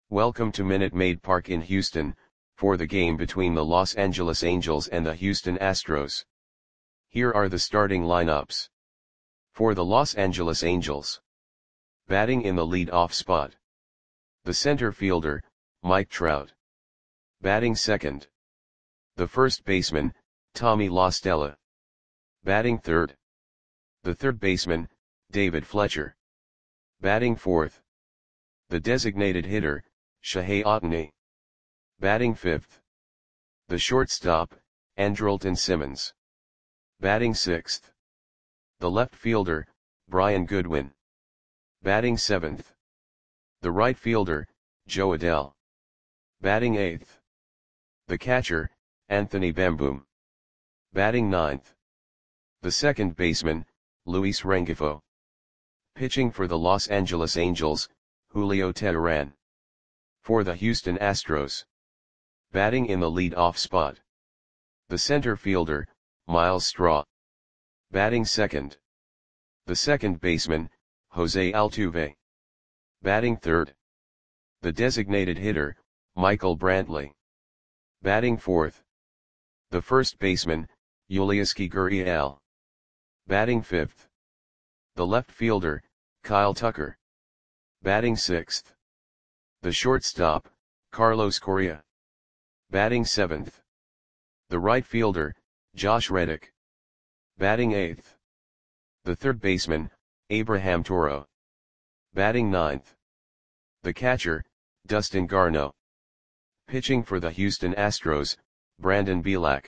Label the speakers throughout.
Speaker 1: Welcome to Minute Maid Park in Houston, for the game between the Los Angeles Angels and the Houston Astros. Here are the starting lineups. For the Los Angeles Angels. Batting in the lead-off spot. The center fielder, Mike Trout. Batting second. The first baseman, Tommy La Stella. Batting third. The third baseman, David Fletcher. Batting fourth. The designated hitter, Shohei Ohtani. Batting fifth. The shortstop, Andrelton Simmons. Batting sixth. The left fielder, Brian Goodwin. Batting seventh. The right fielder, Jo Adell. Batting eighth. The catcher, Anthony Bamboom. Batting ninth. The second baseman, Luis Rengifo. Pitching for the Los Angeles Angels, Julio Teheran. For the Houston Astros. Batting in the lead-off spot. The center fielder, Myles Straw. Batting second. The second baseman, Jose Altuve. Batting third. The designated hitter, Michael Brantley. Batting fourth. The first baseman, Yulieski Gurriel. Batting fifth. The left fielder, Kyle Tucker. Batting sixth. The shortstop, Carlos Correa. Batting seventh. The right fielder, Josh Reddick. Batting eighth. The third baseman, Abraham Toro. Batting ninth. The catcher, Dustin Garneau. Pitching for the Houston Astros, Brandon Bielak.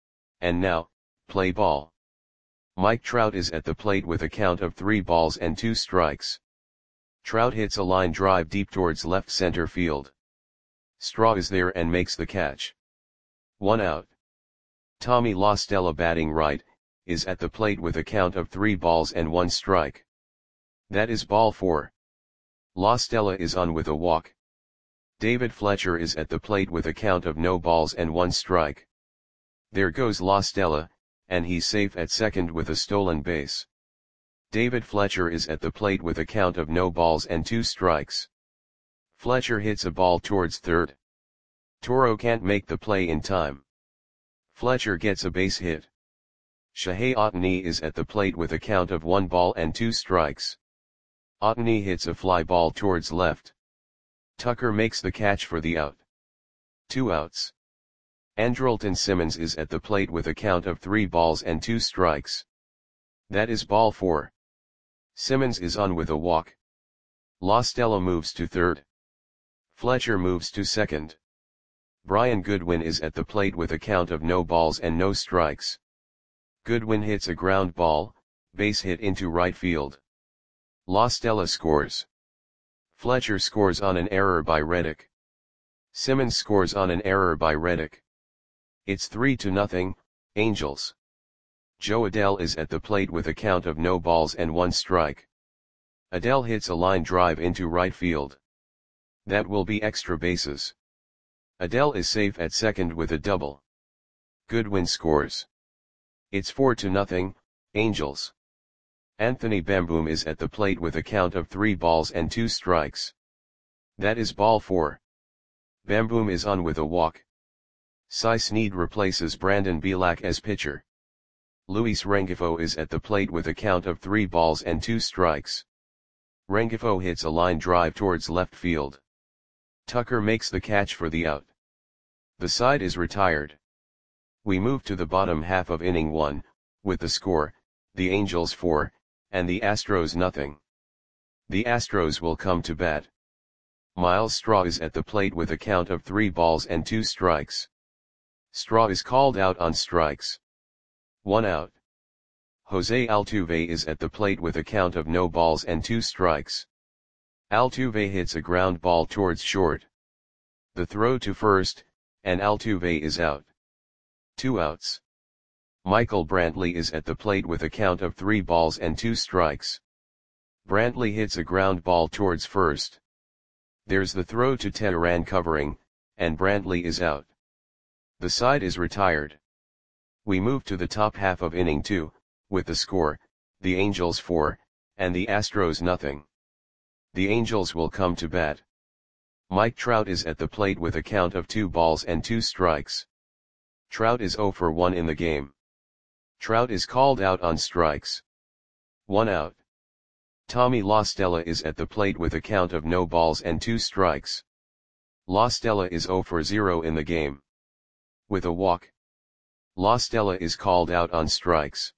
Speaker 1: And now, play ball. Mike Trout is at the plate with a count of 3 balls and 2 strikes. Trout hits a line drive deep towards left center field. Straw is there and makes the catch. 1 out. Tommy La Stella, batting right, is at the plate with a count of 3 balls and 1 strike. That is ball 4. La Stella is on with a walk. David Fletcher is at the plate with a count of no balls and 1 strike. There goes La Stella, and he's safe at second with a stolen base. David Fletcher is at the plate with a count of no balls and 2 strikes. Fletcher hits a ball towards third. Toro can't make the play in time. Fletcher gets a base hit. Shohei Ohtani is at the plate with a count of 1 ball and 2 strikes. Ohtani hits a fly ball towards left. Tucker makes the catch for the out. 2 outs. Andrelton Simmons is at the plate with a count of 3 balls and 2 strikes. That is ball 4. Simmons is on with a walk. La Stella moves to third. Fletcher moves to second. Brian Goodwin is at the plate with a count of no balls and no strikes. Goodwin hits a ground ball, base hit into right field. La Stella scores. Fletcher scores on an error by Reddick. Simmons scores on an error by Reddick. It's 3-0, Angels. Jo Adell is at the plate with a count of no balls and 1 strike. Adell hits a line drive into right field. That will be extra bases. Adell is safe at second with a double. Goodwin scores. It's 4-0, Angels. Anthony Bamboom is at the plate with a count of 3 balls and 2 strikes. That is ball 4. Bamboom is on with a walk. Cy Snead replaces Brandon Bielak as pitcher. Luis Rengifo is at the plate with a count of 3 balls and 2 strikes. Rengifo hits a line drive towards left field. Tucker makes the catch for the out. The side is retired. We move to the bottom half of inning 1, with the score, the Angels 4, and the Astros 0. The Astros will come to bat. Myles Straw is at the plate with a count of 3 balls and 2 strikes. Straw is called out on strikes. 1 out. Jose Altuve is at the plate with a count of no balls and 2 strikes. Altuve hits a ground ball towards short. The throw to first, and Altuve is out. 2 outs. Michael Brantley is at the plate with a count of 3 balls and 2 strikes. Brantley hits a ground ball towards first. There's the throw to Teheran covering, and Brantley is out. The side is retired. We move to the top half of inning 2, with the score, the Angels 4, and the Astros 0. The Angels will come to bat. Mike Trout is at the plate with a count of 2 balls and 2 strikes. Trout is 0 for 1 in the game. Trout is called out on strikes. 1 out. Tommy La Stella is at the plate with a count of no balls and 2 strikes. La Stella is 0 for 0 in the game. With a walk. La Stella is called out on strikes.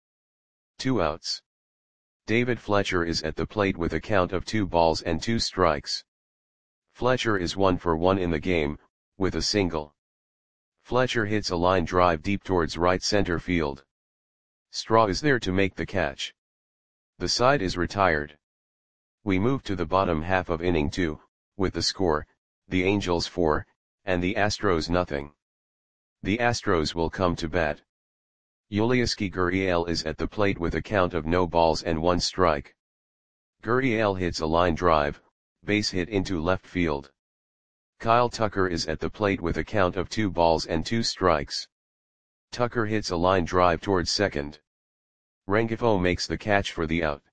Speaker 1: 2 outs. David Fletcher is at the plate with a count of 2 balls and 2 strikes. Fletcher is 1 for 1 in the game, with a single. Fletcher hits a line drive deep towards right center field. Straw is there to make the catch. The side is retired. We move to the bottom half of inning 2, with the score, the Angels 4, and the Astros nothing. The Astros will come to bat. Yulieski Gurriel is at the plate with a count of no balls and 1 strike. Gurriel hits a line drive, base hit into left field. Kyle Tucker is at the plate with a count of 2 balls and 2 strikes. Tucker hits a line drive towards second. Rengifo makes the catch for the out.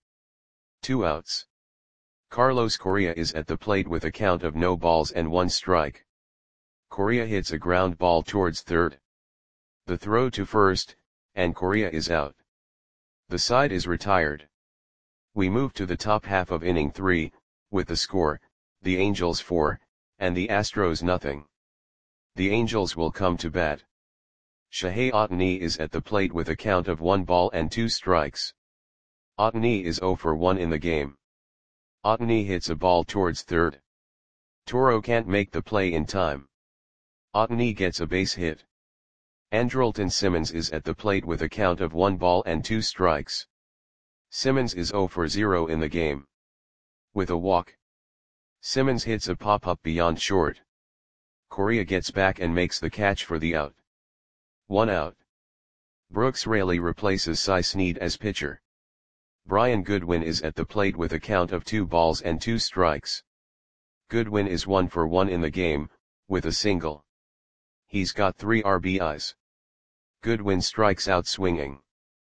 Speaker 1: 2 outs. Carlos Correa is at the plate with a count of no balls and 1 strike. Correa hits a ground ball towards third. The throw to first, and Correa is out. The side is retired. We move to the top half of inning 3, with the score, the Angels 4, and the Astros nothing. The Angels will come to bat. Shohei Ohtani is at the plate with a count of 1 ball and 2 strikes. Ohtani is 0 for 1 in the game. Ohtani hits a ball towards third. Toro can't make the play in time. Ohtani gets a base hit. Andrelton Simmons is at the plate with a count of 1 ball and 2 strikes. Simmons is 0 for 0 in the game. With a walk. Simmons hits a pop-up beyond short. Correa gets back and makes the catch for the out. 1 out. Brooks Raley replaces Cy Snead as pitcher. Brian Goodwin is at the plate with a count of 2 balls and 2 strikes. Goodwin is 1 for 1 in the game, with a single. He's got 3 RBIs. Goodwin strikes out swinging.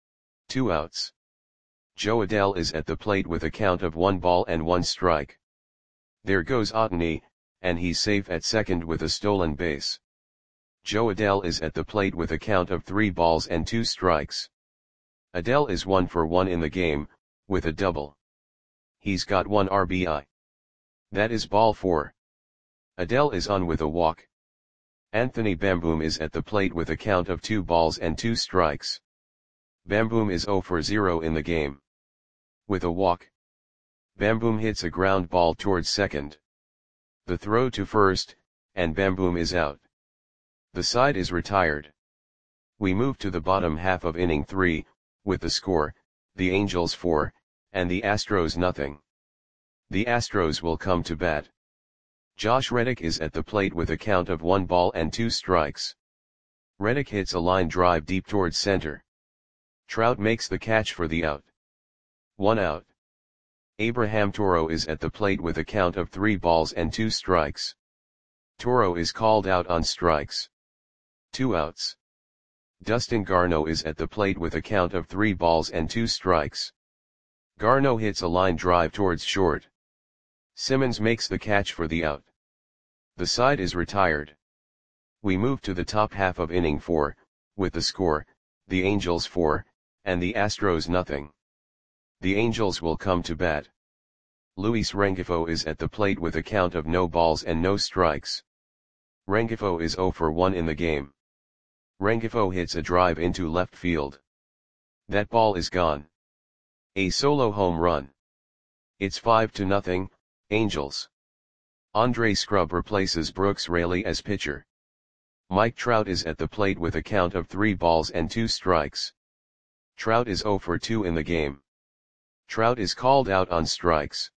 Speaker 1: 2 outs. Joe Adell is at the plate with a count of 1 ball and 1 strike. There goes Ohtani, and he's safe at second with a stolen base. Joe Adell is at the plate with a count of 3 balls and 2 strikes. Adell is 1 for 1 in the game, with a double. He's got 1 RBI. That is ball 4. Adell is on with a walk. Anthony Bamboom is at the plate with a count of 2 balls and 2 strikes. Bamboom is 0 for 0 in the game. With a walk. Bamboom hits a ground ball towards second. The throw to first, and Bamboom is out. The side is retired. We move to the bottom half of inning 3, with the score, the Angels 4, and the Astros nothing. The Astros will come to bat. Josh Reddick is at the plate with a count of 1 ball and 2 strikes. Reddick hits a line drive deep towards center. Trout makes the catch for the out. 1 out. Abraham Toro is at the plate with a count of 3 balls and 2 strikes. Toro is called out on strikes. 2 outs. Dustin Garneau is at the plate with a count of 3 balls and 2 strikes. Garneau hits a line drive towards short. Simmons makes the catch for the out. The side is retired. We move to the top half of inning 4, with the score, the Angels 4, and the Astros nothing. The Angels will come to bat. Luis Rengifo is at the plate with a count of no balls and no strikes. Rengifo is 0 for 1 in the game. Rengifo hits a drive into left field. That ball is gone. A solo home run. It's 5-0, Angels. Andre Scrub replaces Brooks Raley as pitcher. Mike Trout is at the plate with a count of 3 balls and 2 strikes. Trout is 0 for 2 in the game. Trout is called out on strikes.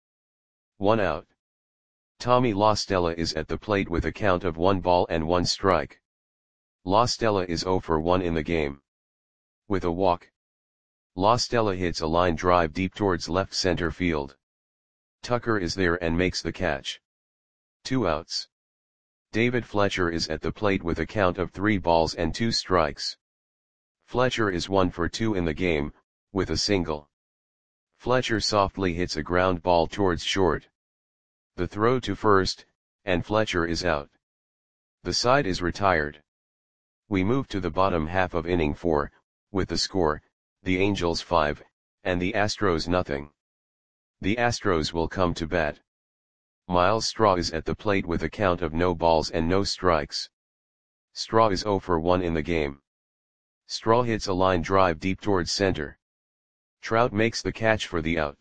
Speaker 1: 1 out. Tommy La Stella is at the plate with a count of 1 ball and 1 strike. La Stella is 0 for 1 in the game. With a walk. La Stella hits a line drive deep towards left center field. Tucker is there and makes the catch. 2 outs. David Fletcher is at the plate with a count of 3 balls and 2 strikes. Fletcher is 1 for 2 in the game, with a single. Fletcher softly hits a ground ball towards short. The throw to first, and Fletcher is out. The side is retired. We move to the bottom half of inning 4, with the score, the Angels 5, and the Astros nothing. The Astros will come to bat. Miles Straw is at the plate with a count of no balls and no strikes. Straw is 0 for 1 in the game. Straw hits a line drive deep towards center. Trout makes the catch for the out.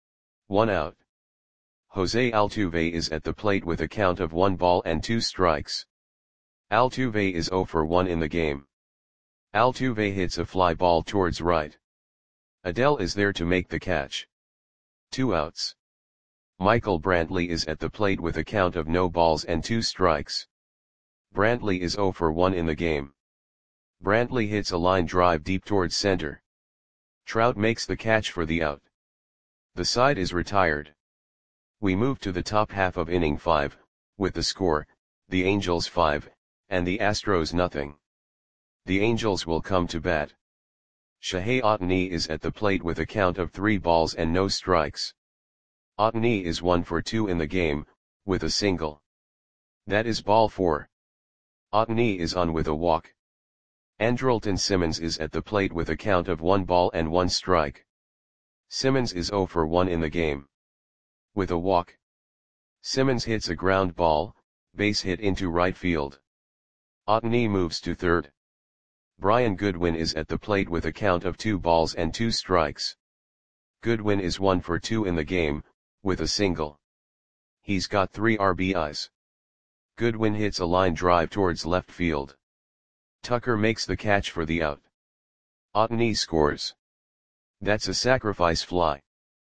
Speaker 1: 1 out. Jose Altuve is at the plate with a count of 1 ball and 2 strikes. Altuve is 0 for 1 in the game. Altuve hits a fly ball towards right. Adell is there to make the catch. 2 outs. Michael Brantley is at the plate with a count of no balls and 2 strikes. Brantley is 0 for 1 in the game. Brantley hits a line drive deep towards center. Trout makes the catch for the out. The side is retired. We move to the top half of inning 5, with the score, the Angels 5, and the Astros nothing. The Angels will come to bat. Shohei Ohtani is at the plate with a count of 3 balls and no strikes. Ohtani is 1 for 2 in the game, with a single. That is ball 4. Ohtani is on with a walk. Andrelton Simmons is at the plate with a count of 1 ball and 1 strike. Simmons is 0 for 1 in the game. With a walk. Simmons hits a ground ball, base hit into right field. Ohtani moves to third. Brian Goodwin is at the plate with a count of 2 balls and 2 strikes. Goodwin is 1 for 2 in the game, with a single. He's got 3 RBIs. Goodwin hits a line drive towards left field. Tucker makes the catch for the out. Ohtani scores. That's a sacrifice fly.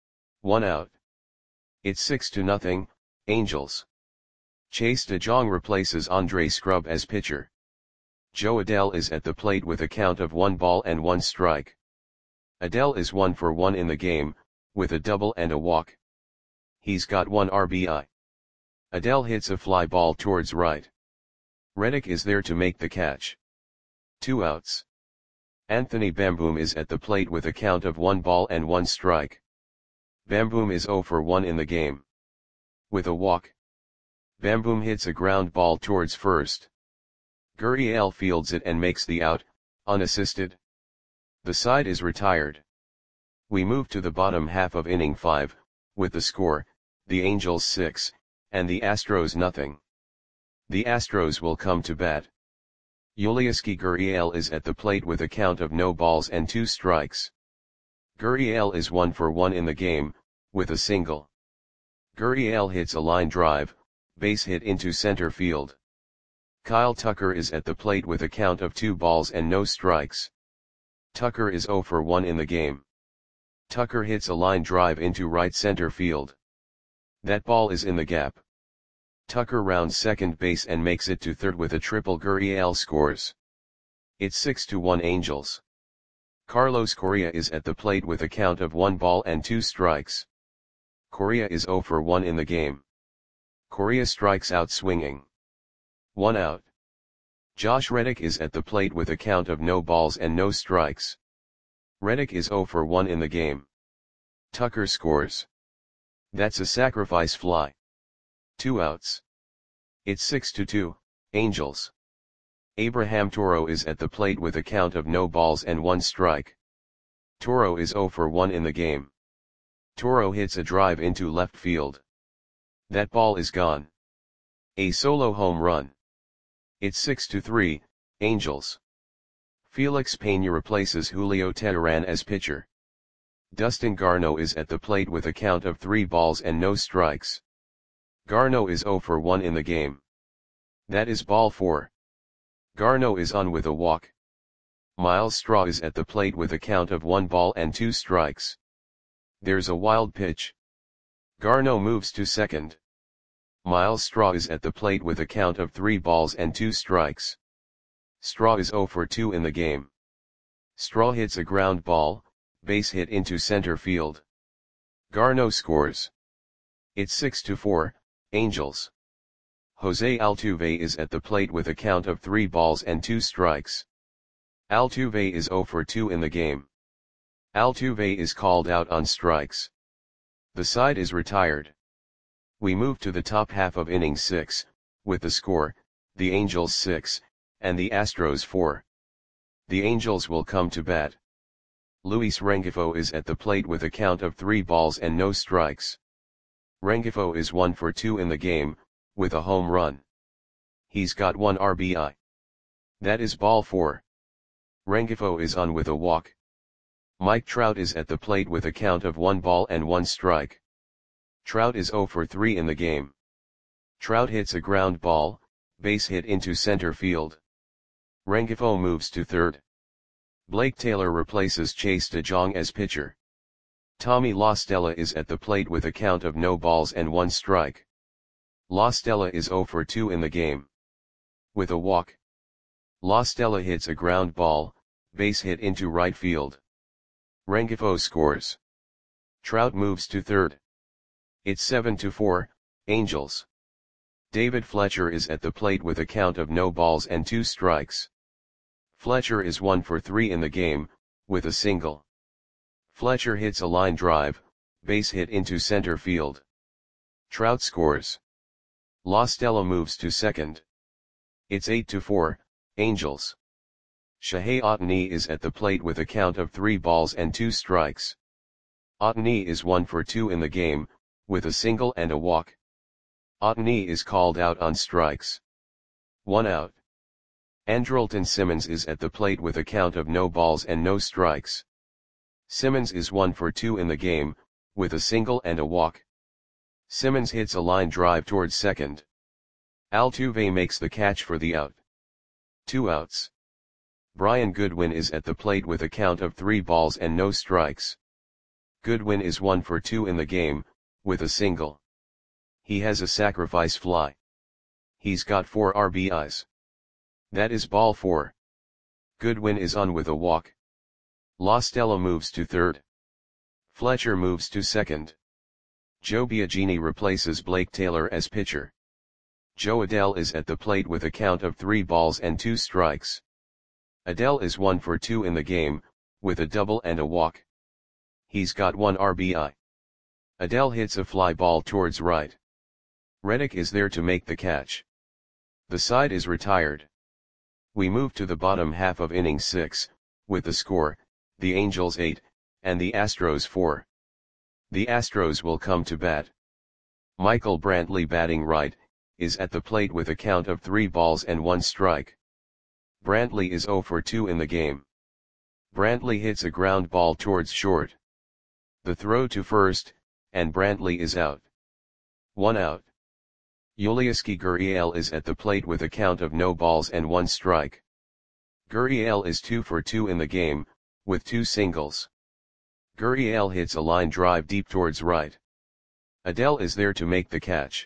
Speaker 1: 1 out. It's 6-0, Angels. Chase DeJong replaces Andre Scrub as pitcher. Joe Adell is at the plate with a count of 1 ball and 1 strike. Adell is 1 for 1 in the game, with a double and a walk. He's got 1 RBI. Adell hits a fly ball towards right. Reddick is there to make the catch. 2 outs. Anthony Bamboom is at the plate with a count of 1 ball and 1 strike. Bamboom is 0 for 1 in the game. With a walk. Bamboom hits a ground ball towards first. Gurriel fields it and makes the out, unassisted. The side is retired. We move to the bottom half of inning 5, with the score, the Angels 6, and the Astros nothing. The Astros will come to bat. Yulieski Gurriel is at the plate with a count of no balls and 2 strikes. Gurriel is 1 for 1 in the game, with a single. Gurriel hits a line drive, base hit into center field. Kyle Tucker is at the plate with a count of 2 balls and no strikes. Tucker is 0 for 1 in the game. Tucker hits a line drive into right center field. That ball is in the gap. Tucker rounds second base and makes it to third with a triple. Gurriel scores. It's 6-1 Angels. Carlos Correa is at the plate with a count of 1 ball and 2 strikes. Correa is 0 for 1 in the game. Correa strikes out swinging. 1 out. Josh Reddick is at the plate with a count of no balls and no strikes. Reddick is 0 for 1 in the game. Tucker scores. That's a sacrifice fly. 2 outs. It's 6-2, Angels. Abraham Toro is at the plate with a count of no balls and 1 strike. Toro is 0 for 1 in the game. Toro hits a drive into left field. That ball is gone. A solo home run. It's 6-3, Angels. Felix Pena replaces Julio Teheran as pitcher. Dustin Garneau is at the plate with a count of 3 balls and no strikes. Garneau is 0 for 1 in the game. That is ball 4. Garneau is on with a walk. Miles Straw is at the plate with a count of 1 ball and 2 strikes. There's a wild pitch. Garneau moves to second. Miles Straw is at the plate with a count of 3 balls and 2 strikes. Straw is 0 for 2 in the game. Straw hits a ground ball, base hit into center field. Garneau scores. It's 6-4, Angels. Jose Altuve is at the plate with a count of 3 balls and 2 strikes. Altuve is 0 for 2 in the game. Altuve is called out on strikes. The side is retired. We move to the top half of inning 6, with the score, the Angels 6, and the Astros 4. The Angels will come to bat. Luis Rengifo is at the plate with a count of 3 balls and no strikes. Rengifo is 1 for 2 in the game, with a home run. He's got 1 RBI. That is ball 4. Rengifo is on with a walk. Mike Trout is at the plate with a count of 1 ball and 1 strike. Trout is 0 for 3 in the game. Trout hits a ground ball, base hit into center field. Rengifo moves to third. Blake Taylor replaces Chase DeJong as pitcher. Tommy La Stella is at the plate with a count of no balls and 1 strike. La Stella is 0 for 2 in the game. With a walk. La Stella hits a ground ball, base hit into right field. Rengifo scores. Trout moves to third. It's 7-4, Angels. David Fletcher is at the plate with a count of no balls and 2 strikes. Fletcher is 1 for 3 in the game, with a single. Fletcher hits a line drive, base hit into center field. Trout scores. La Stella moves to second. It's 8-4, Angels. Shohei Ohtani is at the plate with a count of 3 balls and 2 strikes. Ohtani is 1 for 2 in the game, with a single and a walk. Ohtani is called out on strikes. 1 out. Andrelton Simmons is at the plate with a count of no balls and no strikes. Simmons is 1 for 2 in the game, with a single and a walk. Simmons hits a line drive towards second. Altuve makes the catch for the out. 2 outs. Brian Goodwin is at the plate with a count of 3 balls and no strikes. Goodwin is 1 for 2 in the game, with a single. He has a sacrifice fly. He's got 4 RBIs. That is ball 4. Goodwin is on with a walk. La Stella moves to third. Fletcher moves to second. Joe Biagini replaces Blake Taylor as pitcher. Joe Adell is at the plate with a count of 3 balls and 2 strikes. Adell is 1 for 2 in the game, with a double and a walk. He's got 1 RBI. Adell hits a fly ball towards right. Reddick is there to make the catch. The side is retired. We move to the bottom half of inning 6, with the score, the Angels 8, and the Astros 4. The Astros will come to bat. Michael Brantley batting right, is at the plate with a count of 3 balls and 1 strike. Brantley is 0 for 2 in the game. Brantley hits a ground ball towards short. The throw to first, and Brantley is out. 1 out. Yulieski Gurriel is at the plate with a count of no balls and 1 strike. Gurriel is 2 for 2 in the game, with 2 singles. Gurriel hits a line drive deep towards right. Adell is there to make the catch.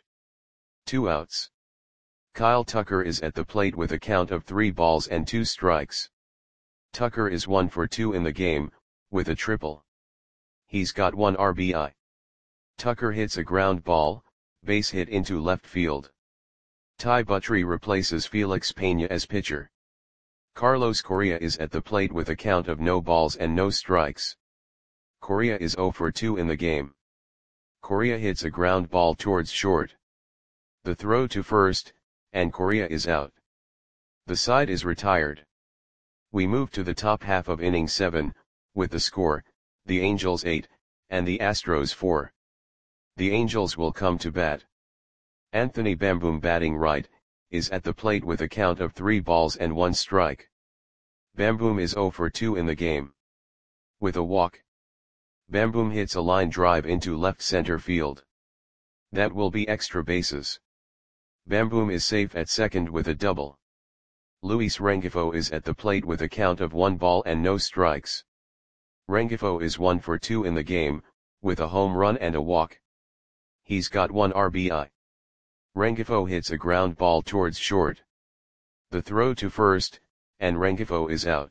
Speaker 1: 2 outs. Kyle Tucker is at the plate with a count of 3 balls and 2 strikes. Tucker is 1 for 2 in the game, with a triple. He's got 1 RBI. Tucker hits a ground ball, base hit into left field. Ty Buttrey replaces Felix Pena as pitcher. Carlos Correa is at the plate with a count of no balls and no strikes. Correa is 0 for 2 in the game. Correa hits a ground ball towards short. The throw to first, and Correa is out. The side is retired. We move to the top half of inning 7, with the score, the Angels 8, and the Astros 4. The Angels will come to bat. Anthony Bamboom batting right, is at the plate with a count of 3 balls and 1 strike. Bamboom is 0 for 2 in the game. With a walk. Bamboom hits a line drive into left center field. That will be extra bases. Bamboom is safe at second with a double. Luis Rengifo is at the plate with a count of 1 ball and no strikes. Rengifo is 1 for 2 in the game, with a home run and a walk. He's got 1 RBI. Rengifo hits a ground ball towards short. The throw to first, and Rengifo is out.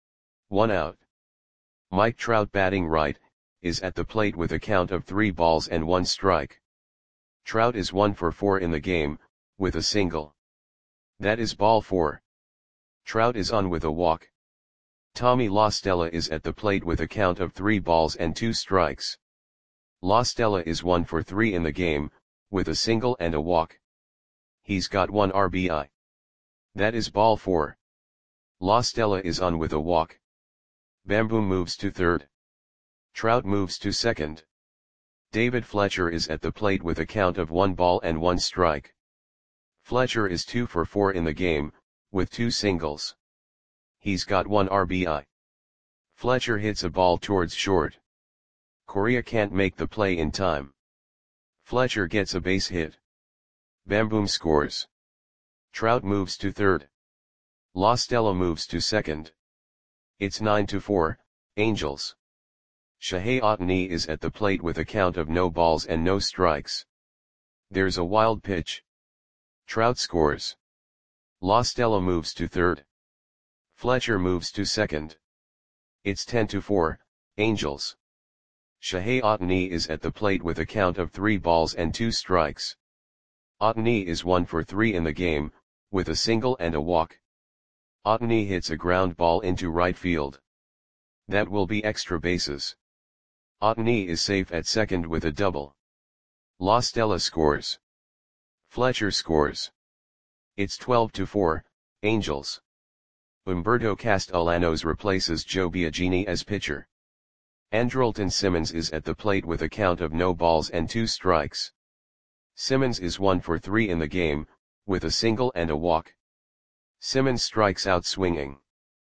Speaker 1: 1 out. Mike Trout batting right, is at the plate with a count of 3 balls and 1 strike. Trout is 1 for 4 in the game, with a single. That is ball 4. Trout is on with a walk. Tommy La Stella is at the plate with a count of 3 balls and 2 strikes. La Stella is 1 for 3 in the game, with a single and a walk. He's got 1 RBI. That is ball 4. La Stella is on with a walk. Bamboo moves to third. Trout moves to second. David Fletcher is at the plate with a count of 1 ball and 1 strike. Fletcher is 2 for 4 in the game, with 2 singles. He's got 1 RBI. Fletcher hits a ball towards short. Correa can't make the play in time. Fletcher gets a base hit. Bamboom scores. Trout moves to third. La Stella moves to second. It's 9-4, Angels. Shohei Ohtani is at the plate with a count of no balls and no strikes. There's a wild pitch. Trout scores. La Stella moves to third. Fletcher moves to second. It's 10-4, Angels. Shohei Ohtani is at the plate with a count of 3 balls and 2 strikes. Ohtani is 1 for 3 in the game, with a single and a walk. Ohtani hits a ground ball into right field. That will be extra bases. Ohtani is safe at second with a double. La Stella scores. Fletcher scores. It's 12-4, Angels. Humberto Castellanos replaces Joe Biagini as pitcher. Andrelton Simmons is at the plate with a count of no balls and 2 strikes. Simmons is 1 for 3 in the game, with a single and a walk. Simmons strikes out swinging.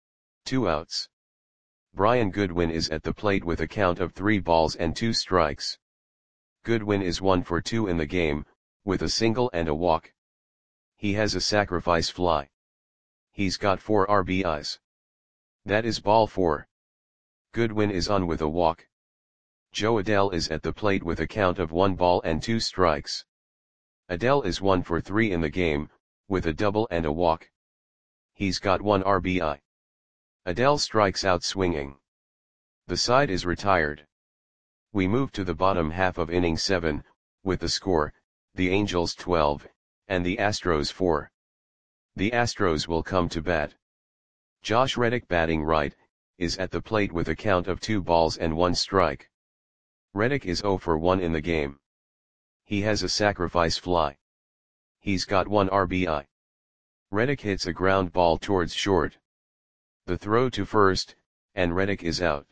Speaker 1: 2 outs. Brian Goodwin is at the plate with a count of 3 balls and 2 strikes. Goodwin is 1 for 2 in the game, with a single and a walk. He has a sacrifice fly. He's got 4 RBIs. That is ball 4. Goodwin is on with a walk. Joe Adell is at the plate with a count of 1 ball and 2 strikes. Adell is 1 for 3 in the game, with a double and a walk. He's got 1 RBI. Adell strikes out swinging. The side is retired. We move to the bottom half of inning 7, with the score, the Angels 12, and the Astros 4. The Astros will come to bat. Josh Reddick, batting right, is at the plate with a count of 2 balls and 1 strike. Reddick is 0 for 1 in the game. He has a sacrifice fly. He's got 1 RBI. Reddick hits a ground ball towards short. The throw to first, and Reddick is out.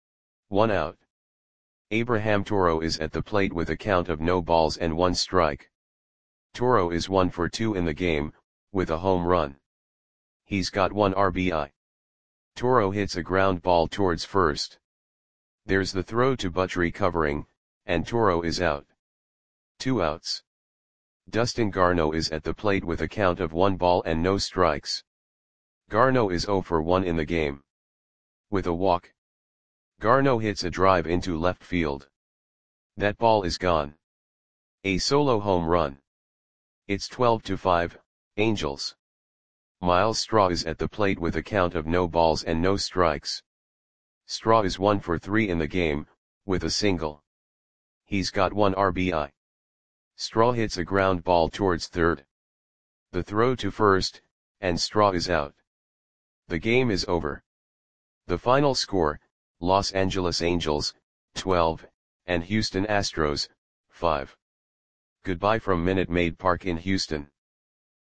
Speaker 1: 1 out. Abraham Toro is at the plate with a count of no balls and 1 strike. Toro is 1 for 2 in the game, with a home run. He's got 1 RBI. Toro hits a ground ball towards first. There's the throw to Buttrey covering, and Toro is out. 2 outs. Dustin Garneau is at the plate with a count of 1 ball and no strikes. Garneau is 0 for 1 in the game. With a walk. Garneau hits a drive into left field. That ball is gone. A solo home run. It's 12-5, Angels. Miles Straw is at the plate with a count of no balls and no strikes. Straw is 1 for 3 in the game, with a single. He's got 1 RBI. Straw hits a ground ball towards third. The throw to first, and Straw is out. The game is over. The final score, Los Angeles Angels, 12, and Houston Astros, 5. Goodbye from Minute Maid Park in Houston.